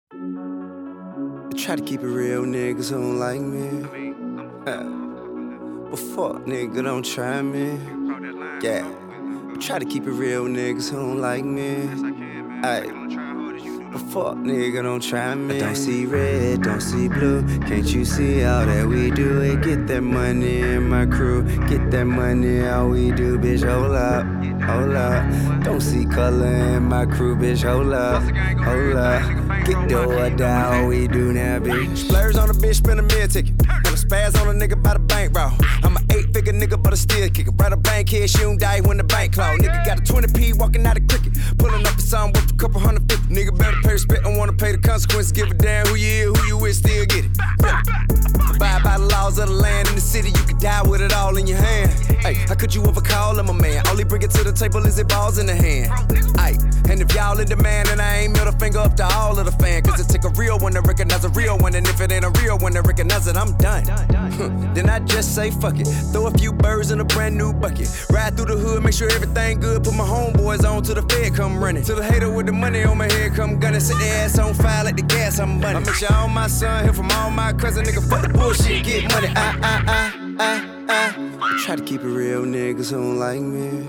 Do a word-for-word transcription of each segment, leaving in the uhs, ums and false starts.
Try to keep it real, niggas who don't like me. But fuck, nigga, don't try me. Yeah. Try to keep it real, niggas who don't like me. Ayy. But fuck, nigga, don't try me. I don't see red, don't see blue. Can't you see all that we do? It get that money in my crew. Get that money, all we do, bitch, hold up, hold up. Don't see color in my crew, bitch, hold up, hold up. Get the or die, all we do now, bitch. Splurge on a bitch, spend a meal ticket. Wanna spaz on a nigga by the bank, bro. I'm an eight-figure nigga, but I still kick it. Right a bank here, she don't die when the bank close. Nigga got a twenty P walking out of cricket. Pulling up a song worth a couple hundred fifty. Nigga better pay respect, don't wanna pay the consequences. Give a damn who you is, who you with, still get it. Abide by the laws of the land in the city, you could die with it all in your hand. Ay, how could you ever call him a man? All he bring it to the table is it balls in the hand. Ay, and if y'all in demand, then I ain't middle finger up to all of the fan. Cause it take a real one to recognize a real one. And if it ain't a real one to recognize it, I'm done. Then I just say fuck it. Throw a few birds in a brand new bucket. Ride through the hood, make sure everything good. Put my homeboys on till the Fed come running. Till the hater with the money on my head come gunning. Sit their ass on fire like the gas I'm bunning. I make sure all my son hear from all my cousin. Nigga, fuck the bullshit, get money. I, I, I, I, I. Try to keep it real, niggas who don't like me.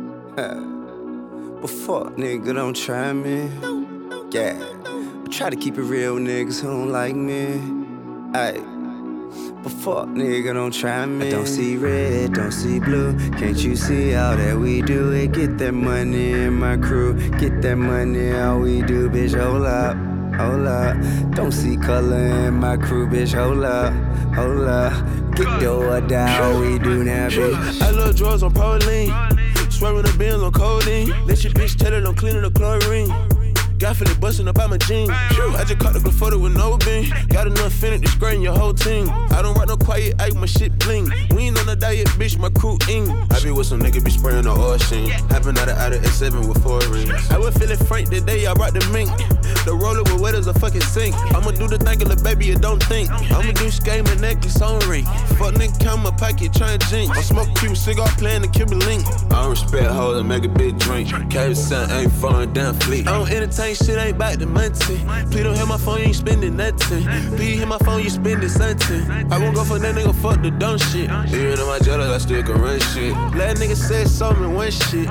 But fuck, nigga, don't try me. Yeah. Try to keep it real, niggas who don't like me. Ayy. But fuck, nigga, don't try me. I don't see red, don't see blue. Can't you see all that we do? It get that money in my crew. Get that money, all we do, bitch, hold up, hold up. Don't see color in my crew, bitch, hold up, hold up. Get the or die, all we do now, bitch. I love drugs on Pauline. Swerving the bins on codeine. Let your bitch tell it I'm cleaning the chlorine. Got Philip bustin' up out my jeans. I just caught the good photo with no bean. Got enough in it to screen your whole team. I don't rock no quiet, I my shit bling. We ain't on a diet, bitch, my crew ing. I be with some nigga, be spraying the ocean. Happen out of out of S seven with four rings. I was feeling frank the day I rocked the mink. The roller with wet as a fucking sink. I'ma do the thing, little baby, you don't think. I'ma do skate, my necklace on ring. Fuck nigga, count my pocket, trying jinx. I smoke Cuban cigar, playing the Cuban link. I don't respect hoes and make a big drink. Cabbage son ain't falling down fleet. I don't entertain shit, ain't back to money. Please don't hit my phone, you ain't spending nothing. Please hit my phone, you spending something. I won't go for that nigga, fuck the dumb shit. Even in my jealous, I still can run shit. Let nigga say something, one shit.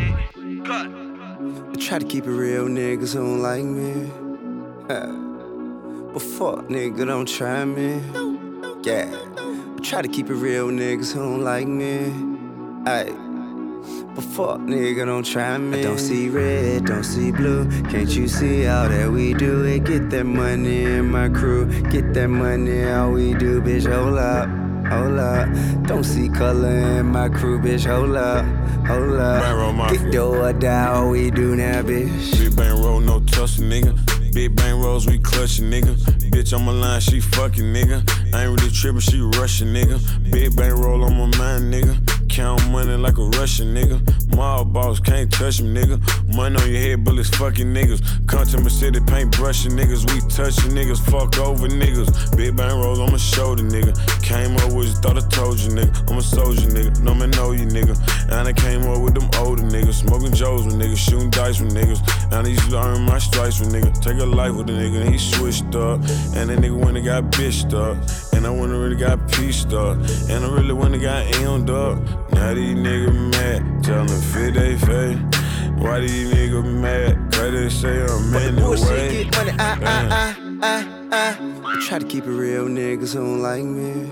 Try to keep it real, niggas who don't like me. But fuck, nigga, don't try me. Yeah. Try to keep it real, niggas who don't like me. Ayy. But fuck, nigga, don't try me. I don't see red, don't see blue. Can't you see all that we do? It get that money in my crew. Get that money, all we do, bitch, hold up, hold up. Don't see color in my crew, bitch, hold up, hold up. Get the or die, all we do now, bitch. Big bang roll, no tussle, nigga. Big bang rolls, we clutchin', nigga. Bitch on my line, she fucking, nigga. I ain't really trippin', she rushin', nigga. Big bang roll on my mind, nigga. Count money like a Russian, nigga. Mob boss, can't touch him, nigga. Money on your head, bullets fucking niggas. Come to my city, paint brushing niggas. We touchin' niggas, fuck over niggas. Big bang rolls on my shoulder, nigga. Came up with you, thought I told you, nigga. I'm a soldier, nigga. No man know you, nigga. And I came up with them older niggas. Smoking Joes with niggas, shooting dice with niggas. And I used to earn my stripes with niggas. Take a life with a nigga, and he switched up. And that nigga went and got bitched up. And I went and really got pieced up. And I really went and got amped up. Now these niggas mad, tell them fit they face. Why these niggas mad? Cause they say I'm in the way. Get money, I, I, I, I, I. Try to keep it real, niggas who don't like me.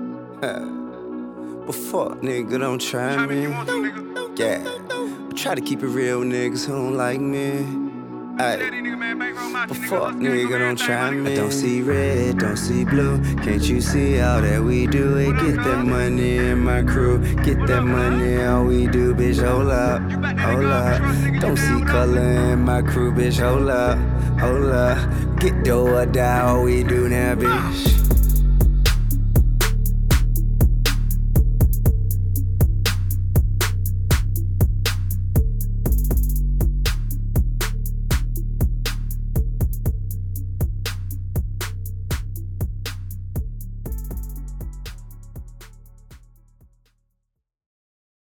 But fuck, nigga, don't try me. Yeah. Try to keep it real, niggas who don't like me. Ayy. But fuck, nigga, don't try me. I don't see red, don't see blue. Can't you see all that we do? It get that money in my crew. Get that money, all we do, bitch, hold up, hold up. Don't see color in my crew, bitch, hold up, hold up. Get the or die, all we do now, bitch.